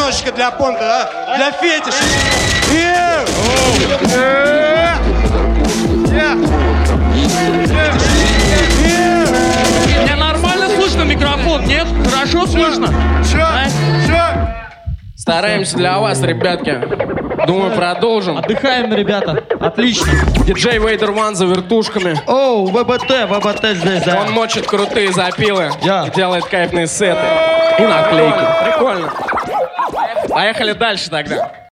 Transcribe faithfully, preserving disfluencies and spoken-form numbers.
немножечко для понта, а? Для фетиша. Мне нормально слышно микрофон, нет? Хорошо слышно? Чё? А? Чё? Стараемся для вас, ребятки. Думаю, продолжим. Отдыхаем, ребята. Отлично. Диджей Вейдер Ван за вертушками. Оу, ВБТ, ВБТ здесь, да. Он мочит крутые запилы Я. и делает кайфные сеты. И наклейки. Прикольно. Поехали дальше тогда.